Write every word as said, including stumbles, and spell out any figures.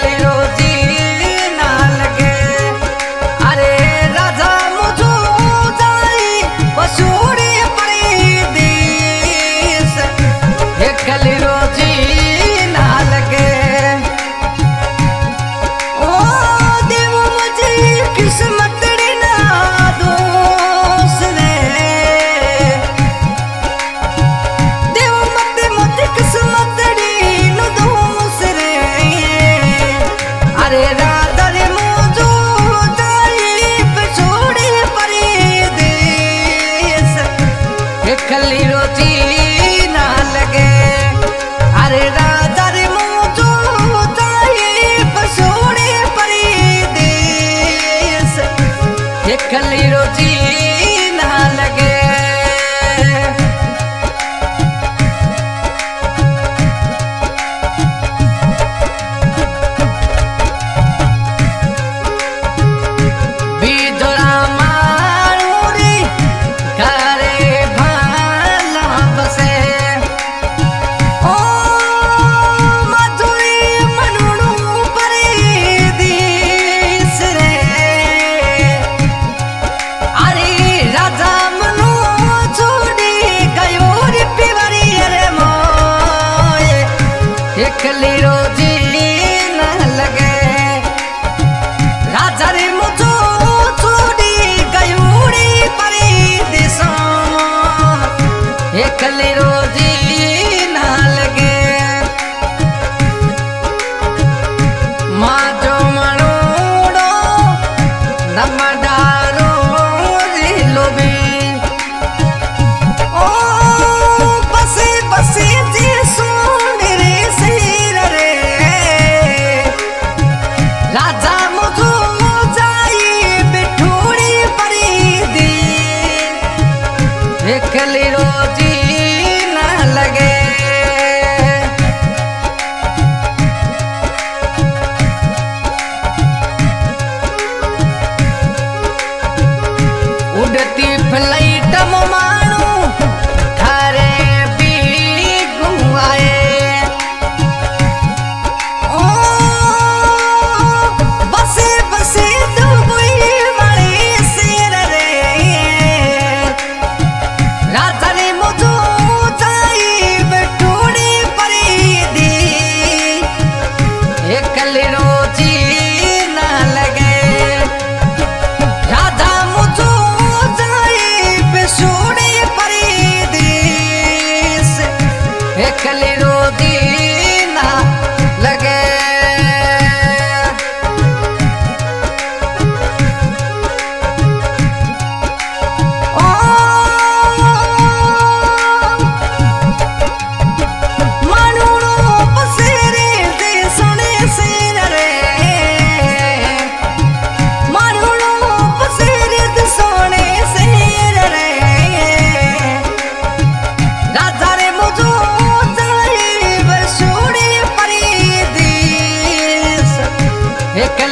कली रोजी ना लगे। अरे राजा मुझो जाई बसूड़ी परी देश ये कली रोजी ना लगे। ओ देव मुझे किस्मत ना दोष रे देव मत मत किस्मत नो दोष रे। अरे राधा रे मुझो जाई बसूड़ी परी देश ये कली रोजी ना लगे। अरे राधा रे मुझो जाई बसूड़ी परी देश ये कली रोजी ना लगे। बीजोरा मारूरी करे भाला बसे। ओ मधुरी मनुनु परी देश रे। अरे राजा मनु छोड़ी गयो रे पिवरी रे मोए ये कली रोजी ना लगे। राजा रे मुझो छोड़ी गयो रे परी देशों ये कली रोजी ना लगे। माँ जो मनुड़ो नमडारो लोभी। ओ बसे बसे जी सुन रे सिर रे। राजा मुझो जाई बिठूड़ी परी दी ये कली रोजी ना लगे। उड़ती फ्लाइट मानू थारे भी गुआए। ओ बसे बसे दुबई वाली सिर रे। राजा रे मुझो जाई बिठूड़ी परी दी ये कली रोजी ना लगे। राजा मुझो जाई बिसूड़ी परी देश ये कली रोजी ना लगे। ओ मनुड़ो पसेरे दे सुने सिर रे। मनुड़ो पसेरे दे सुने सिर रे। राजा रे मुझो जाई बसूड़ी परी देश ये कली